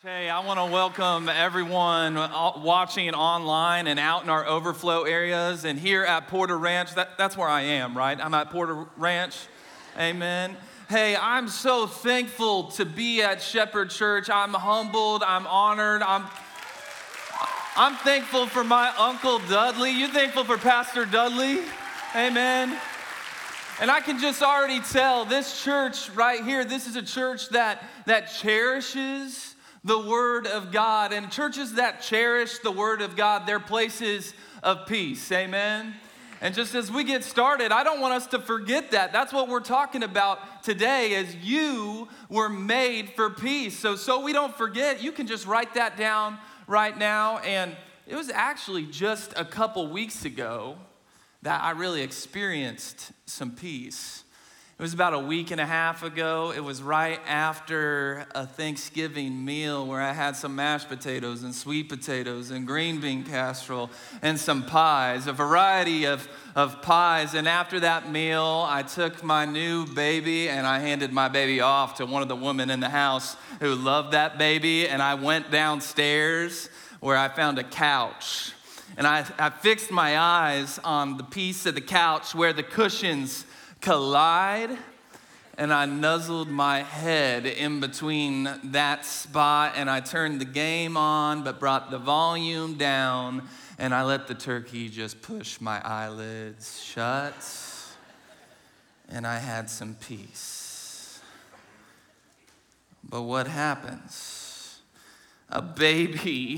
Hey, I want to welcome everyone watching online and out in our overflow areas and here at Porter Ranch. That's where I am, right? I'm at Porter Ranch. Amen. Hey, I'm so thankful to be at Shepherd Church. I'm humbled. I'm honored. I'm thankful for my Uncle Dudley. You thankful for Pastor Dudley? Amen. And I can just already tell this church right here, this is a church that cherishes the Word of God. And churches that cherish the Word of God, they're places of peace. Amen. And just as we get started, I don't want us to forget that. That's what we're talking about today, is you were made for peace. So we don't forget, you can just write that down right now. And it was actually just a couple weeks ago that I really experienced some peace. It was about a week and a half ago. It was right after a Thanksgiving meal where I had some mashed potatoes and sweet potatoes and green bean casserole and some pies, a variety of pies. And after that meal, I took my new baby and I handed my baby off to one of the women in the house who loved that baby. And I went downstairs where I found a couch. And I fixed my eyes on the piece of the couch where the cushions collide, and I nuzzled my head in between that spot, and I turned the game on, but brought the volume down, and I let the turkey just push my eyelids shut, and I had some peace. But what happens? A baby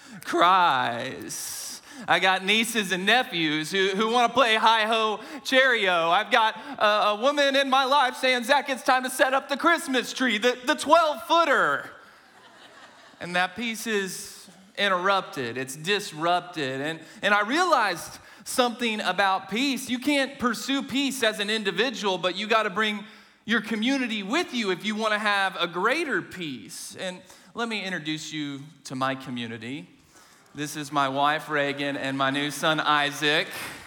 cries. I got nieces and nephews who want to play hi-ho cherry-o. I've got a woman in my life saying, Zach, it's time to set up the Christmas tree, the 12-footer. And that piece is interrupted. It's disrupted. And I realized something about peace. You can't pursue peace as an individual, but you got to bring your community with you if you want to have a greater peace. And let me introduce you to my community. This is my wife, Reagan, and my new son, Isaac.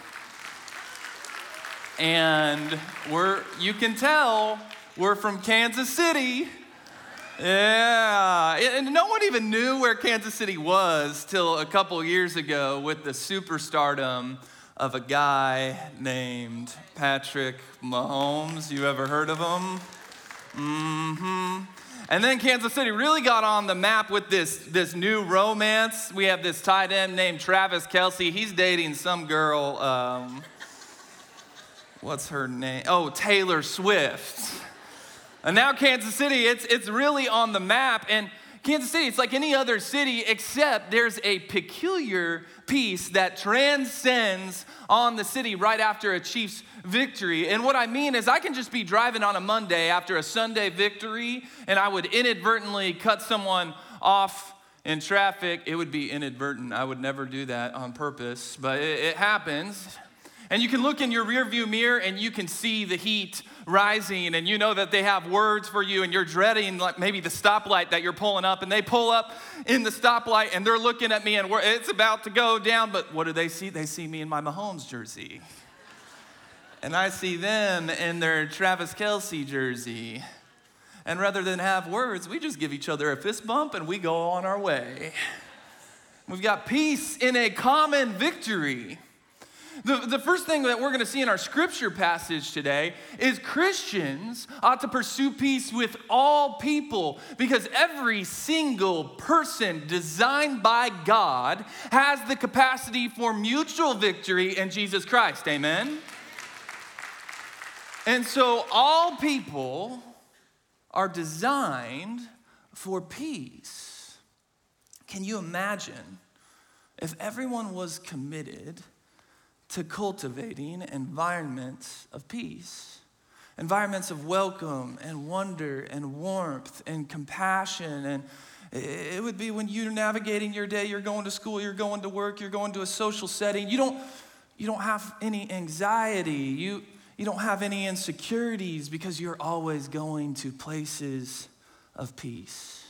And you can tell, we're from Kansas City. Yeah, and no one even knew where Kansas City was till a couple years ago with the superstardom of a guy named Patrick Mahomes. You ever heard of him? Mm-hmm. And then Kansas City really got on the map with this new romance. We have this tight end named Travis Kelce. He's dating some girl, what's her name? Oh, Taylor Swift. And now Kansas City, it's really on the map. And Kansas City, it's like any other city, except there's a peculiar peace that transcends on the city right after a Chiefs victory. And what I mean is I can just be driving on a Monday after a Sunday victory, and I would inadvertently cut someone off in traffic. It would be inadvertent. I would never do that on purpose, but it happens. And you can look in your rearview mirror and you can see the heat rising, and you know that they have words for you, and you're dreading like maybe the stoplight that you're pulling up, and they pull up in the stoplight and they're looking at me and it's about to go down, but what do they see? They see me in my Mahomes jersey. And I see them in their Travis Kelce jersey. And rather than have words, we just give each other a fist bump and we go on our way. We've got peace in a common victory. The first thing that we're going to see in our scripture passage today is Christians ought to pursue peace with all people, because every single person designed by God has the capacity for mutual victory in Jesus Christ. Amen? And so all people are designed for peace. Can you imagine if everyone was committed to cultivating environments of peace, environments of welcome and wonder and warmth and compassion? And it would be when you're navigating your day, you're going to school, you're going to work, you're going to a social setting, you don't have any anxiety, you don't have any insecurities, because you're always going to places of peace.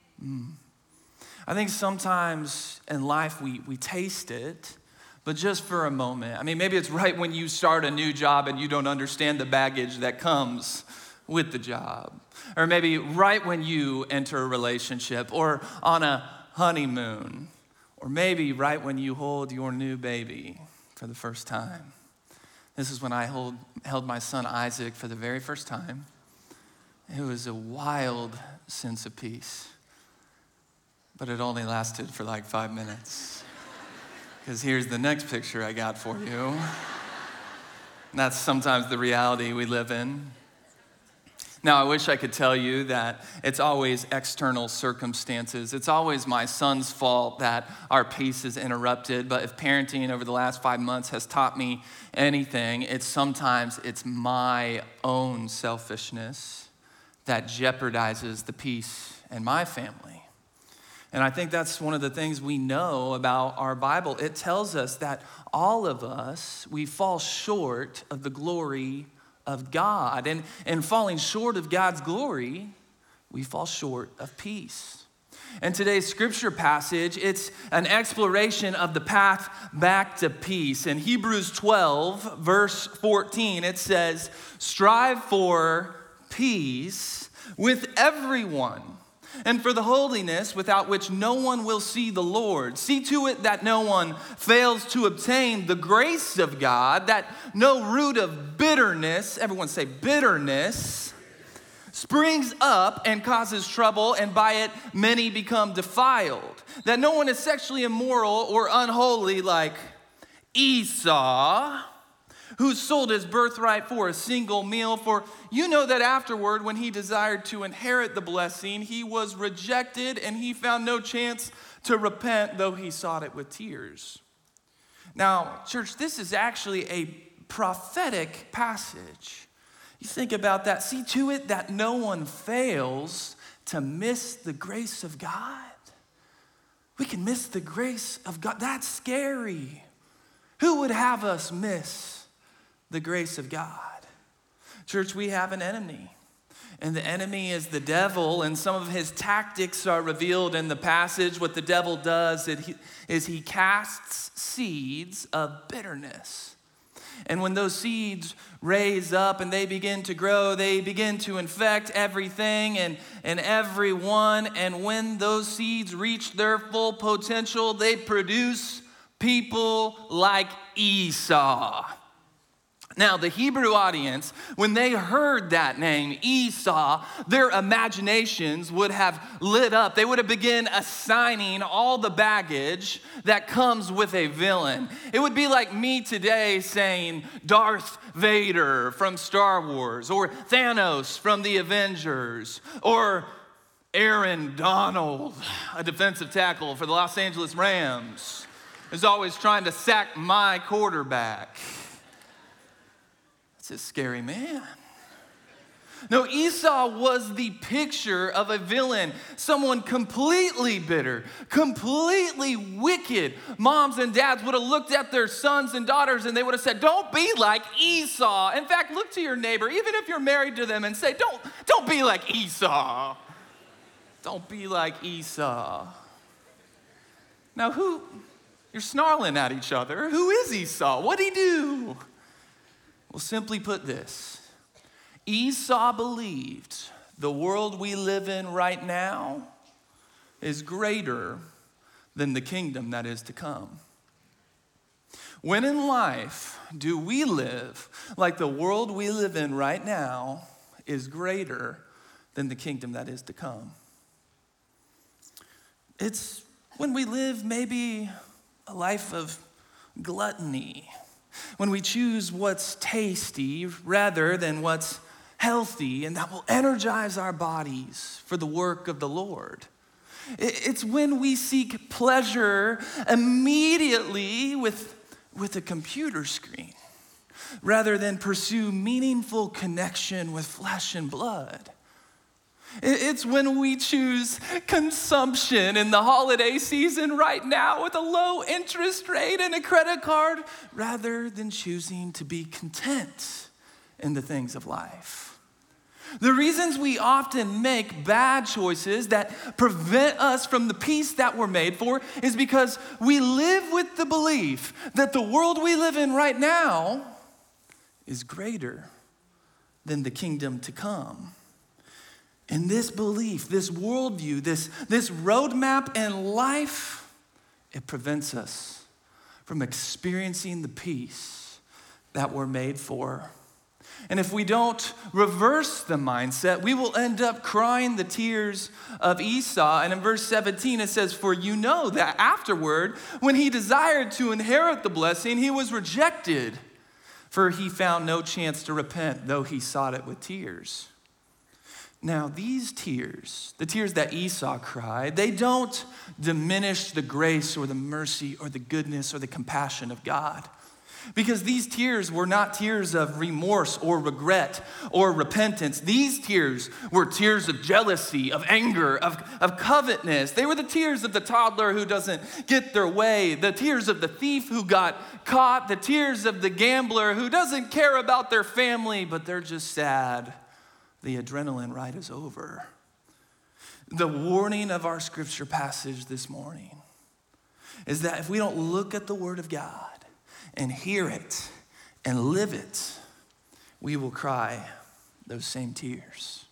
I think sometimes in life we taste it, but just for a moment. I mean, maybe it's right when you start a new job and you don't understand the baggage that comes with the job, or maybe right when you enter a relationship, or on a honeymoon, or maybe right when you hold your new baby for the first time. This is when I held my son Isaac for the very first time. It was a wild sense of peace, but it only lasted for like 5 minutes. Because here's the next picture I got for you. And that's sometimes the reality we live in. Now, I wish I could tell you that it's always external circumstances. It's always my son's fault that our peace is interrupted. But if parenting over the last 5 months has taught me anything, sometimes it's my own selfishness that jeopardizes the peace in my family. And I think that's one of the things we know about our Bible. It tells us that all of us, we fall short of the glory of God. And in falling short of God's glory, we fall short of peace. And today's scripture passage, it's an exploration of the path back to peace. In Hebrews 12, verse 14, it says, "Strive for peace with everyone, and for the holiness without which no one will see the Lord. See to it that no one fails to obtain the grace of God, that no root of bitterness," everyone say bitterness, "springs up and causes trouble, and by it many become defiled. That no one is sexually immoral or unholy like Esau, who sold his birthright for a single meal. For you know that afterward, when he desired to inherit the blessing, he was rejected, and he found no chance to repent, though he sought it with tears." Now, church, this is actually a prophetic passage. You think about that. See to it that no one fails to miss the grace of God. We can miss the grace of God. That's scary. Who would have us miss the grace of God? Church, we have an enemy. And the enemy is the devil, and some of his tactics are revealed in the passage. What the devil does is he casts seeds of bitterness. And when those seeds raise up and they begin to grow, they begin to infect everything and everyone. And when those seeds reach their full potential, they produce people like Esau. Now, the Hebrew audience, when they heard that name, Esau, their imaginations would have lit up. They would have begun assigning all the baggage that comes with a villain. It would be like me today saying Darth Vader from Star Wars, or Thanos from the Avengers, or Aaron Donald, a defensive tackle for the Los Angeles Rams, is always trying to sack my quarterback. That's a scary man. No, Esau was the picture of a villain, someone completely bitter, completely wicked. Moms and dads would have looked at their sons and daughters and they would have said, "Don't be like Esau." In fact, look to your neighbor, even if you're married to them, and say, don't be like Esau. Don't be like Esau. Now, you're snarling at each other. Who is Esau? What'd he do? Well, simply put this. Esau believed the world we live in right now is greater than the kingdom that is to come. When in life do we live like the world we live in right now is greater than the kingdom that is to come? It's when we live maybe a life of gluttony, when we choose what's tasty rather than what's healthy and that will energize our bodies for the work of the Lord. It's when we seek pleasure immediately with a computer screen rather than pursue meaningful connection with flesh and blood. It's when we choose consumption in the holiday season right now with a low interest rate and a credit card rather than choosing to be content in the things of life. The reasons we often make bad choices that prevent us from the peace that we're made for is because we live with the belief that the world we live in right now is greater than the kingdom to come. And this belief, this worldview, this roadmap in life, it prevents us from experiencing the peace that we're made for. And if we don't reverse the mindset, we will end up crying the tears of Esau. And in verse 17, it says, "For you know that afterward, when he desired to inherit the blessing, he was rejected, for he found no chance to repent, though he sought it with tears." Now, these tears, the tears that Esau cried, they don't diminish the grace or the mercy or the goodness or the compassion of God. Because these tears were not tears of remorse or regret or repentance. These tears were tears of jealousy, of anger, of covetousness. They were the tears of the toddler who doesn't get their way, the tears of the thief who got caught, the tears of the gambler who doesn't care about their family, but they're just sad. The adrenaline ride is over. The warning of our scripture passage this morning is that if we don't look at the Word of God and hear it and live it, we will cry those same tears.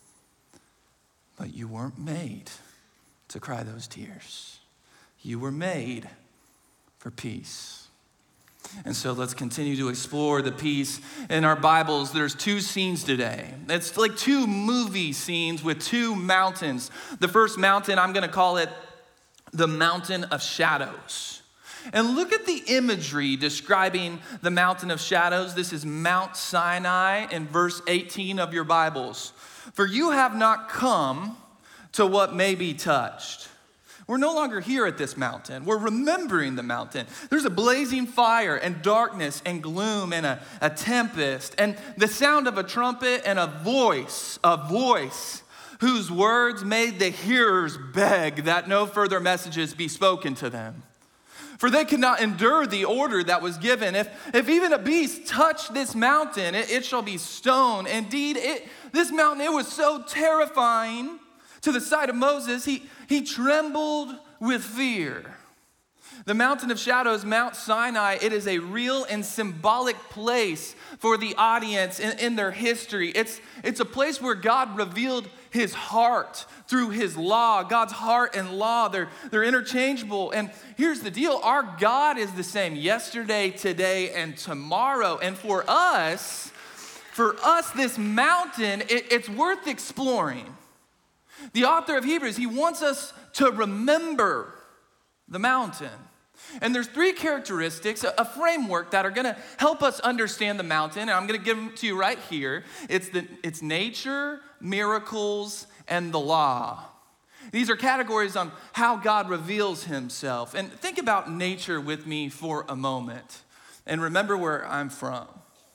But you weren't made to cry those tears. You were made for peace. And so let's continue to explore the peace in our Bibles. There's two scenes today. It's like two movie scenes with two mountains. The first mountain, I'm going to call it the Mountain of Shadows. And look at the imagery describing the Mountain of Shadows. This is Mount Sinai in verse 18 of your Bibles. "For you have not come to what may be touched." We're no longer here at this mountain. We're remembering the mountain. There's a blazing fire and darkness and gloom and a tempest and the sound of a trumpet and a voice whose words made the hearers beg that no further messages be spoken to them. For they could not endure the order that was given. If even a beast touched this mountain, it shall be stoned. Indeed, this mountain, it was so terrifying to the sight of Moses, he trembled with fear. The Mountain of Shadows, Mount Sinai, it is a real and symbolic place for the audience in their history. It's a place where God revealed his heart through his law. God's heart and law, they're interchangeable. And here's the deal, our God is the same yesterday, today, and tomorrow. And for us, this mountain, it's worth exploring. The author of Hebrews, he wants us to remember the mountain. And there's three characteristics, a framework that are going to help us understand the mountain. And I'm going to give them to you right here. It's nature, miracles, and the law. These are categories on how God reveals himself. And think about nature with me for a moment. And remember where I'm from.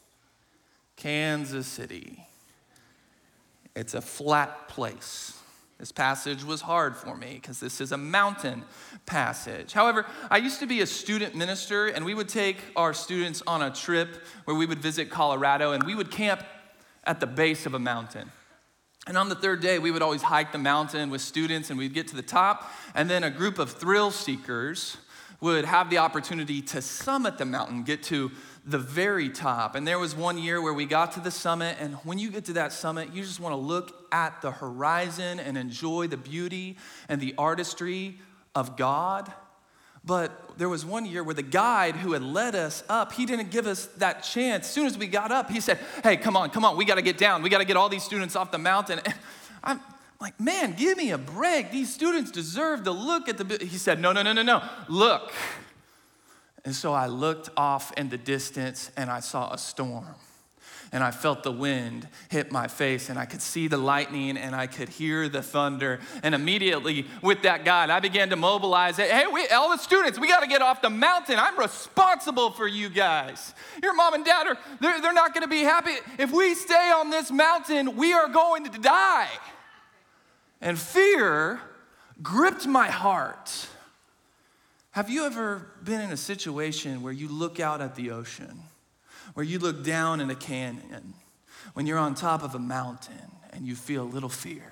Kansas City. It's a flat place. This passage was hard for me because this is a mountain passage. However, I used to be a student minister, and we would take our students on a trip where we would visit Colorado, and we would camp at the base of a mountain. And on the third day, we would always hike the mountain with students, and we'd get to the top, and then a group of thrill seekers would have the opportunity to summit the mountain, get to the very top. And there was one year where we got to the summit, and when you get to that summit, you just want to look at the horizon and enjoy the beauty and the artistry of God. But there was one year where the guide who had led us up, he didn't give us that chance. As soon as we got up, he said, "Hey, come on, we got to get down. We got to get all these students off the mountain." And I'm like, "Man, give me a break. These students deserve to look at the..." He said, no, look. And so I looked off in the distance and I saw a storm. And I felt the wind hit my face, and I could see the lightning, and I could hear the thunder. And immediately with that guide, I began to mobilize it. "Hey, all the students, we got to get off the mountain. I'm responsible for you guys. Your mom and dad, they're not going to be happy. If we stay on this mountain, we are going to die." And fear gripped my heart. Have you ever been in a situation where you look out at the ocean, where you look down in a canyon, when you're on top of a mountain and you feel a little fear?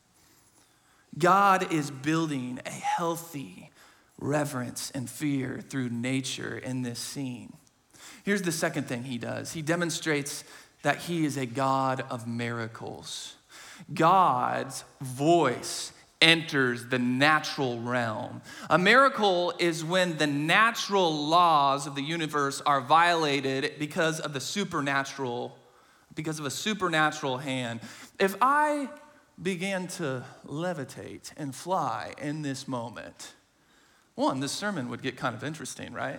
God is building a healthy reverence and fear through nature in this scene. Here's the second thing he does. He demonstrates that he is a God of miracles. God's voice enters the natural realm. A miracle is when the natural laws of the universe are violated because of a supernatural hand. If I began to levitate and fly in this moment, this sermon would get kind of interesting, right?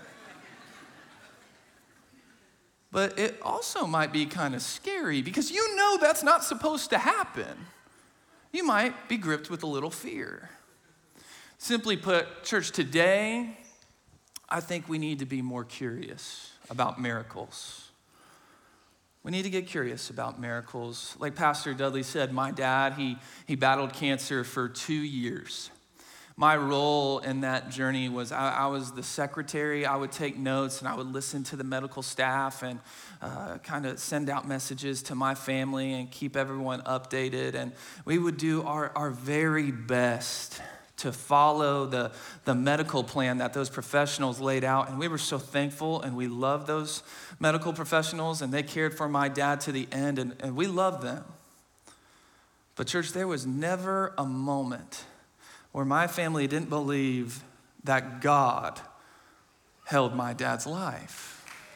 But it also might be kind of scary because you know that's not supposed to happen. You might be gripped with a little fear. Simply put, church, today, I think we need to be more curious about miracles. We need to get curious about miracles. Like Pastor Dudley said, my dad, he battled cancer for 2 years. My role in that journey was I was the secretary. I would take notes and I would listen to the medical staff and kind of send out messages to my family and keep everyone updated. And we would do our very best to follow the medical plan that those professionals laid out. And we were so thankful and we loved those medical professionals and they cared for my dad to the end and we loved them. But church, there was never a moment where my family didn't believe that God held my dad's life.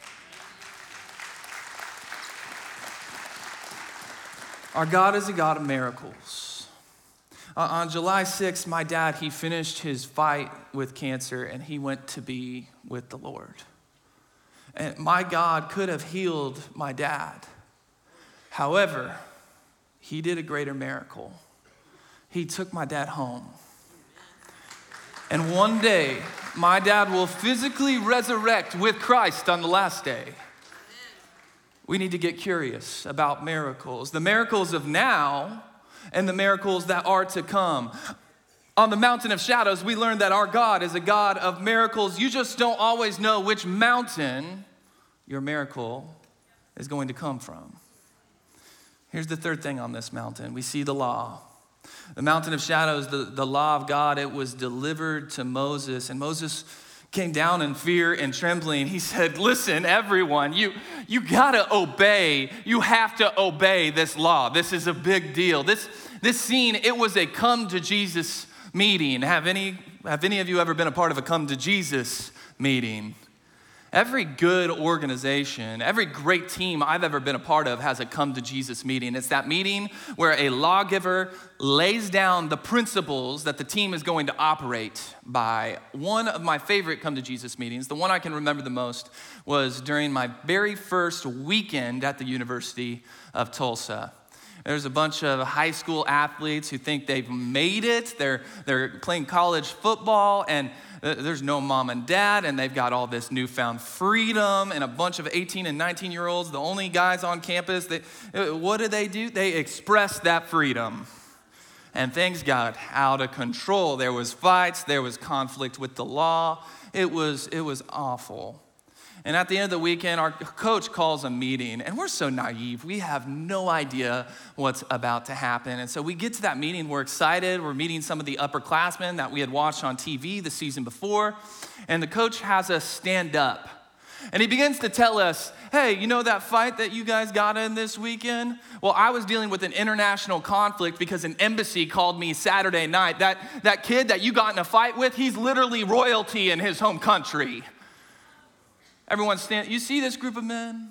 Our God is a God of miracles. On July 6th, my dad, he finished his fight with cancer and he went to be with the Lord. And my God could have healed my dad. However, he did a greater miracle. He took my dad home. And one day, my dad will physically resurrect with Christ on the last day. We need to get curious about miracles, the miracles of now and the miracles that are to come. On the mountain of shadows, we learned that our God is a God of miracles. You just don't always know which mountain your miracle is going to come from. Here's the third thing on this mountain. We see the law. The mountain of shadows, the law of God, it was delivered to Moses. And Moses came down in fear and trembling. He said, listen, everyone, you gotta obey. You have to obey this law. This is a big deal. This scene, it was a come to Jesus meeting. Have any of you ever been a part of a come to Jesus meeting? Every good organization, every great team I've ever been a part of has a come to Jesus meeting. It's that meeting where a lawgiver lays down the principles that the team is going to operate by. One of my favorite come to Jesus meetings, the one I can remember the most, was during my very first weekend at the University of Tulsa. There's a bunch of high school athletes who think they've made it. They're playing college football and there's no mom and dad and they've got all this newfound freedom and a bunch of 18 and 19-year-olds, the only guys on campus. What do? They expressed that freedom. And things got out of control. There was fights, there was conflict with the law. It was awful. And at the end of the weekend, our coach calls a meeting, and we're so naive. We have no idea what's about to happen. And so we get to that meeting, we're excited. We're meeting some of the upperclassmen that we had watched on TV the season before. And the coach has us stand up. And he begins to tell us, hey, you know that fight that you guys got in this weekend? Well, I was dealing with an international conflict because an embassy called me Saturday night. That kid that you got in a fight with, he's literally royalty in his home country. Everyone stand. You see this group of men?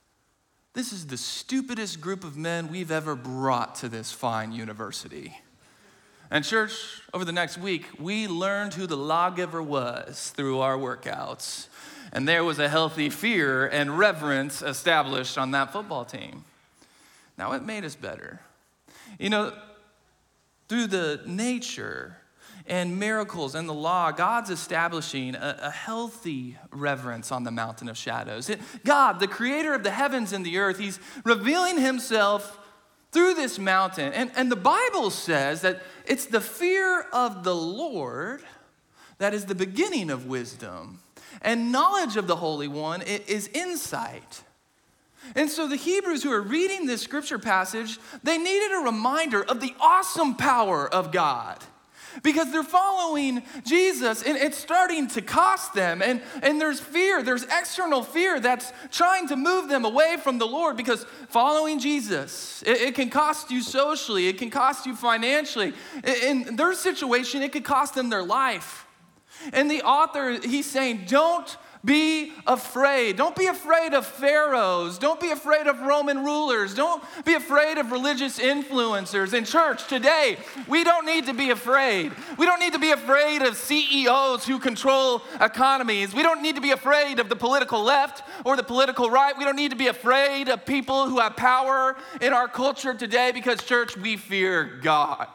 This is the stupidest group of men we've ever brought to this fine university. And church, over the next week, we learned who the lawgiver was through our workouts. And there was a healthy fear and reverence established on that football team. Now, it made us better. You know, through the nature and miracles and the law, God's establishing a healthy reverence on the mountain of shadows. God, the creator of the heavens and the earth, he's revealing himself through this mountain. And the Bible says that it's the fear of the Lord that is the beginning of wisdom. And knowledge of the Holy One is insight. And so the Hebrews who are reading this scripture passage, they needed a reminder of the awesome power of God. because they're following Jesus and it's starting to cost them. And there's fear, there's external fear that's trying to move them away from the Lord, because following Jesus, it can cost you socially, it can cost you financially. In their situation, it could cost them their life. And the author, he's saying, don't be afraid. Don't be afraid of pharaohs. Don't be afraid of Roman rulers. Don't be afraid of religious influencers. In church today, we don't need to be afraid. We don't need to be afraid of CEOs who control economies. We don't need to be afraid of the political left or the political right. We don't need to be afraid of people who have power in our culture today, because, church, we fear God.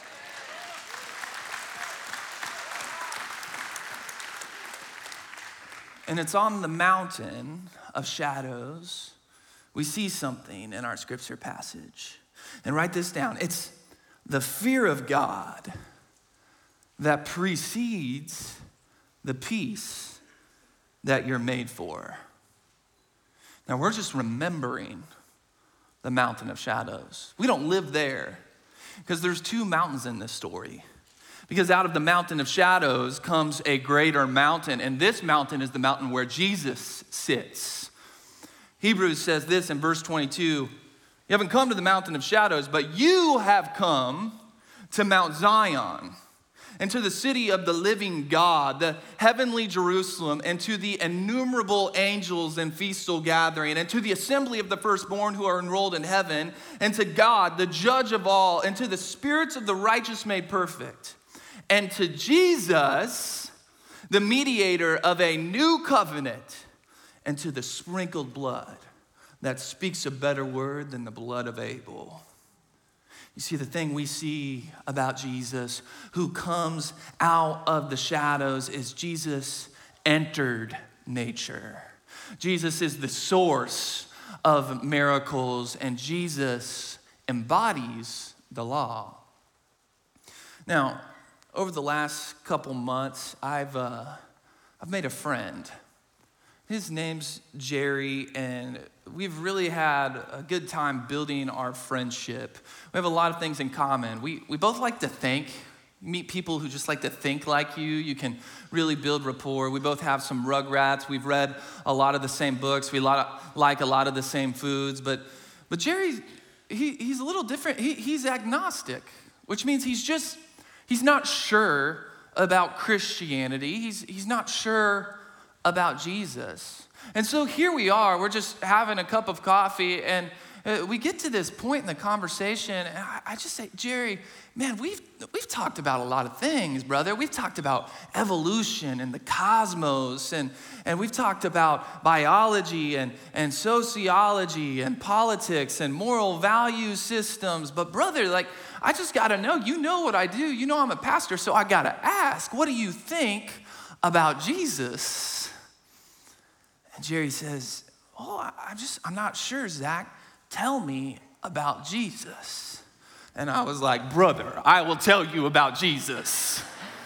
And it's on the mountain of shadows we see something in our scripture passage. And write this down. It's the fear of God that precedes the peace that you're made for. Now, we're just remembering the mountain of shadows. We don't live there, because there's two mountains in this story. Because out of the mountain of shadows comes a greater mountain, and this mountain is the mountain where Jesus sits. Hebrews says this in verse 22, you haven't come to the mountain of shadows, but you have come to Mount Zion, and to the city of the living God, the heavenly Jerusalem, and to the innumerable angels in festal gathering, and to the assembly of the firstborn who are enrolled in heaven, and to God, the judge of all, and to the spirits of the righteous made perfect, and to Jesus, the mediator of a new covenant, and to the sprinkled blood that speaks a better word than the blood of Abel. You see, the thing we see about Jesus, who comes out of the shadows, is Jesus entered nature. Jesus is the source of miracles, and Jesus embodies the law. Now, over the last couple months, I've made a friend. His name's Jerry, and we've really had a good time building our friendship. We have a lot of things in common. We both like to think. You meet people who just like to think like you. You can really build rapport. We both have some Rugrats. We've read a lot of the same books. We like a lot of the same foods. But Jerry, he's a little different. He's agnostic, which means he's not sure about Christianity. He's not sure about Jesus. And so here we are, we're just having a cup of coffee, and we get to this point in the conversation, and I just say, Jerry, man, we've talked about a lot of things, brother. We've talked about evolution and the cosmos, and we've talked about biology and sociology and politics and moral value systems. But brother, I just gotta know, you know what I do. You know I'm a pastor, so I gotta ask, what do you think about Jesus? And Jerry says, I'm not sure, Zach. Tell me about Jesus. And I was like, brother, I will tell you about Jesus.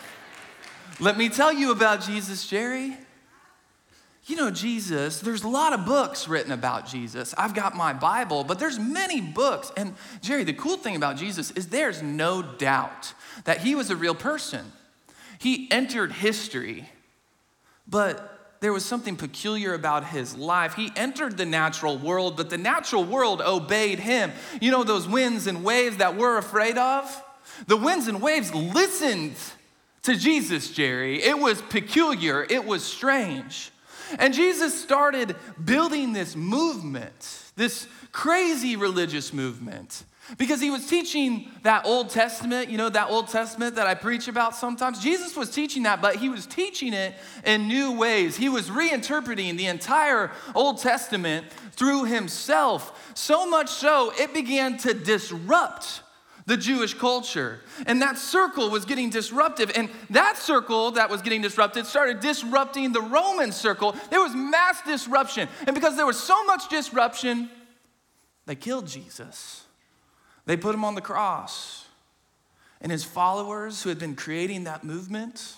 Let me tell you about Jesus, Jerry. You know, Jesus, there's a lot of books written about Jesus. I've got my Bible, but there's many books. And Jerry, the cool thing about Jesus is there's no doubt that he was a real person. He entered history, but there was something peculiar about his life. He entered the natural world, but the natural world obeyed him. You know those winds and waves that we're afraid of? The winds and waves listened to Jesus, Jerry. It was peculiar. It was strange. And Jesus started building this movement, this crazy religious movement, because he was teaching that Old Testament, you know, that Old Testament that I preach about sometimes. Jesus was teaching that, but he was teaching it in new ways. He was reinterpreting the entire Old Testament through himself, so much so it began to disrupt the Jewish culture. And that circle was getting disruptive. And that circle that was getting disrupted started disrupting the Roman circle. There was mass disruption. And because there was so much disruption, they killed Jesus. They put him on the cross. And his followers who had been creating that movement,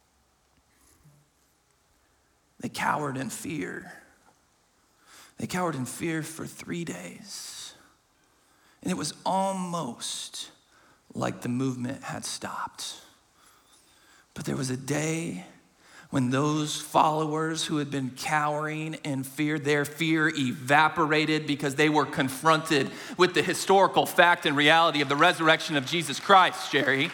they cowered in fear. They cowered in fear for 3 days. And it was almost like the movement had stopped. But there was a day when those followers who had been cowering in fear, their fear evaporated because they were confronted with the historical fact and reality of the resurrection of Jesus Christ, Jerry.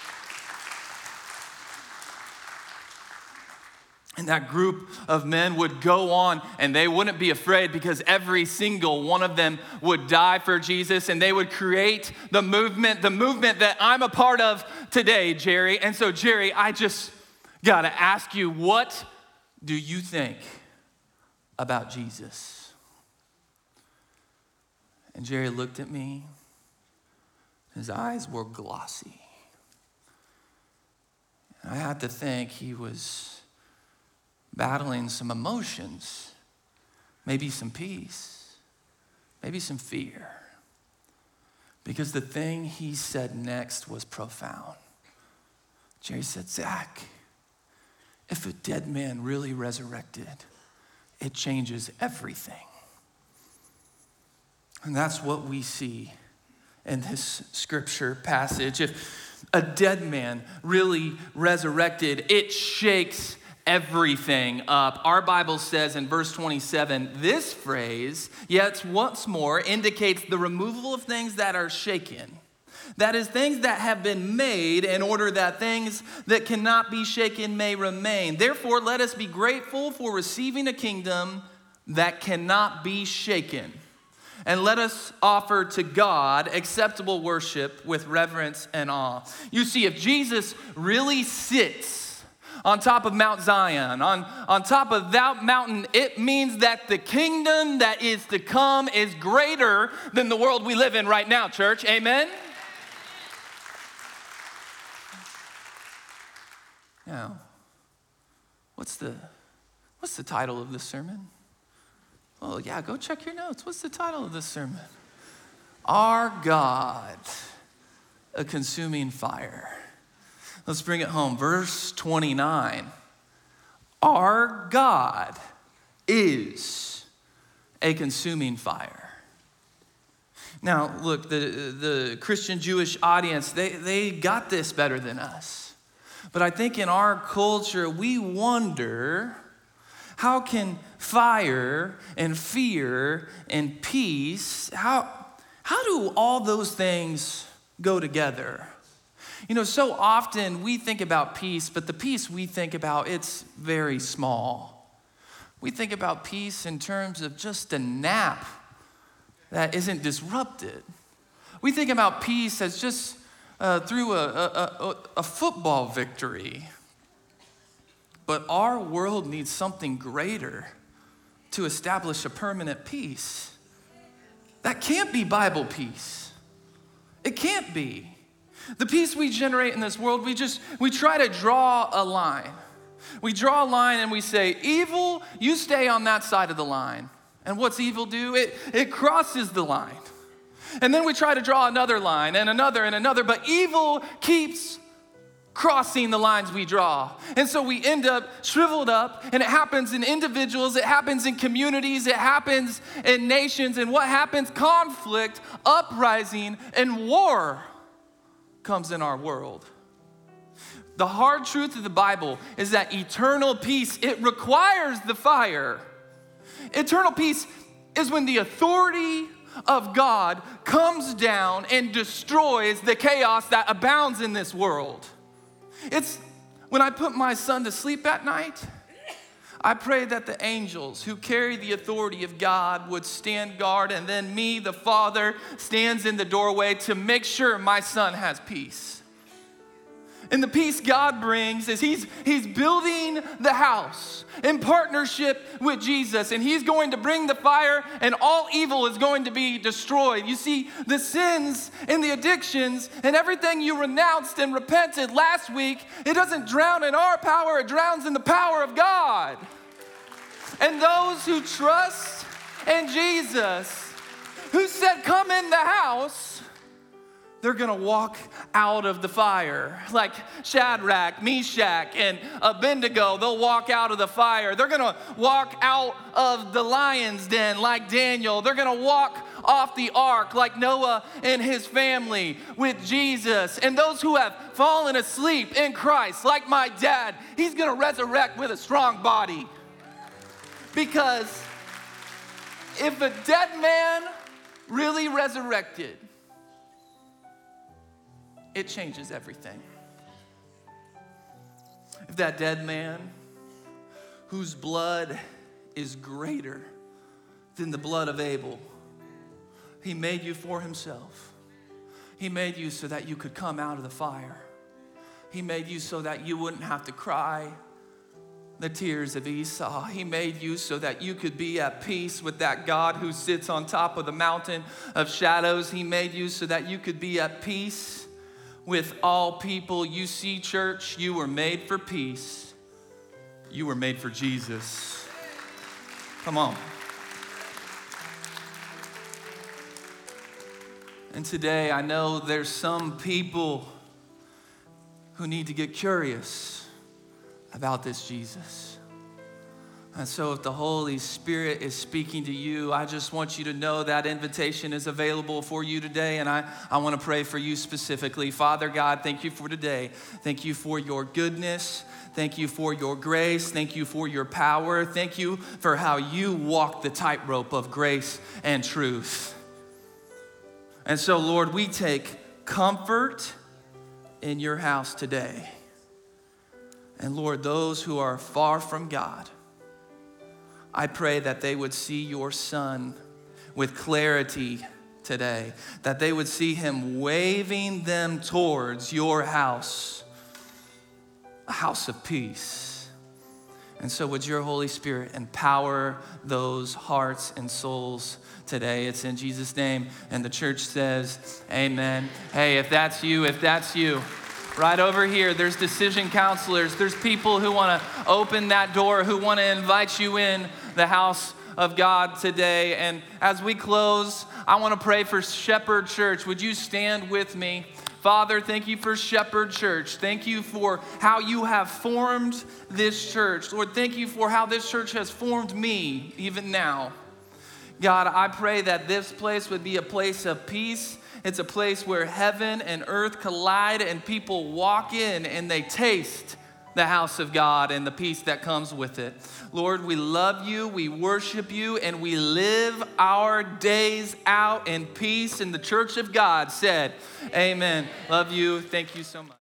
And that group of men would go on and they wouldn't be afraid because every single one of them would die for Jesus, and they would create the movement that I'm a part of today, Jerry. And so, Jerry, I just gotta ask you, what do you think about Jesus? And Jerry looked at me. His eyes were glossy. And I had to think he was battling some emotions, maybe some peace, maybe some fear. Because the thing he said next was profound. Jerry said, Zach, if a dead man really resurrected, it changes everything. And that's what we see in this scripture passage. If a dead man really resurrected, it shakes everything up. Our Bible says in verse 27, this phrase, yet once more, indicates the removal of things that are shaken. That is, things that have been made in order that things that cannot be shaken may remain. Therefore, let us be grateful for receiving a kingdom that cannot be shaken. And let us offer to God acceptable worship with reverence and awe. You see, if Jesus really sits on top of Mount Zion, on top of that mountain, it means that the kingdom that is to come is greater than the world we live in right now, church. Amen? Now, what's the title of this sermon? Well, yeah, go check your notes. What's the title of this sermon? Our God, a consuming fire. Let's bring it home. Verse 29. Our God is a consuming fire. Now, look, the Christian Jewish audience, they got this better than us. But I think in our culture, we wonder, how can fire and fear and peace, how do all those things go together? You know, so often we think about peace, but the peace we think about, it's very small. We think about peace in terms of just a nap that isn't disrupted. We think about peace as just through a football victory. But our world needs something greater to establish a permanent peace. That can't be Bible peace. It can't be. The peace we generate in this world, we try to draw a line. We draw a line and we say, evil, you stay on that side of the line. And what's evil do? It crosses the line. And then we try to draw another line and another, but evil keeps crossing the lines we draw. And so we end up shriveled up, and it happens in individuals, it happens in communities, it happens in nations, and what happens? Conflict, uprising, and war comes in our world. The hard truth of the Bible is that eternal peace, it requires the fire. Eternal peace is when the authority of God comes down and destroys the chaos that abounds in this world. It's when I put my son to sleep at night, I pray that the angels who carry the authority of God would stand guard, and then me, the Father, stands in the doorway to make sure my son has peace. And the peace God brings is he's building the house in partnership with Jesus, and he's going to bring the fire, and all evil is going to be destroyed. You see, the sins and the addictions and everything you renounced and repented last week, it doesn't drown in our power, it drowns in the power of God. And those who trust in Jesus, who said, come in the house, they're gonna walk out of the fire. Like Shadrach, Meshach, and Abednego, they'll walk out of the fire. They're gonna walk out of the lion's den like Daniel. They're gonna walk off the ark, like Noah and his family with Jesus. And those who have fallen asleep in Christ, like my dad, he's going to resurrect with a strong body. Because if a dead man really resurrected, it changes everything. If that dead man whose blood is greater than the blood of Abel, he made you for himself. He made you so that you could come out of the fire. He made you so that you wouldn't have to cry the tears of Esau. He made you so that you could be at peace with that God who sits on top of the mountain of shadows. He made you so that you could be at peace with all people. You see, church, you were made for peace. You were made for Jesus. Come on. And today, I know there's some people who need to get curious about this Jesus. And so if the Holy Spirit is speaking to you, I just want you to know that invitation is available for you today. And I want to pray for you specifically. Father God, thank you for today. Thank you for your goodness. Thank you for your grace. Thank you for your power. Thank you for how you walk the tightrope of grace and truth. And so, Lord, we take comfort in your house today. And Lord, those who are far from God, I pray that they would see your Son with clarity today, that they would see him waving them towards your house, a house of peace. And so would your Holy Spirit empower those hearts and souls today. It's in Jesus' name. And the church says, amen. Hey, if that's you, right over here, there's decision counselors. There's people who want to open that door, who want to invite you in the house of God today. And as we close, I want to pray for Shepherd Church. Would you stand with me? Father, thank you for Shepherd Church. Thank you for how you have formed this church. Lord, thank you for how this church has formed me even now. God, I pray that this place would be a place of peace. It's a place where heaven and earth collide and people walk in and they taste the house of God and the peace that comes with it. Lord, we love you, we worship you, and we live our days out in peace. And the church of God said, amen. Love you. Thank you so much.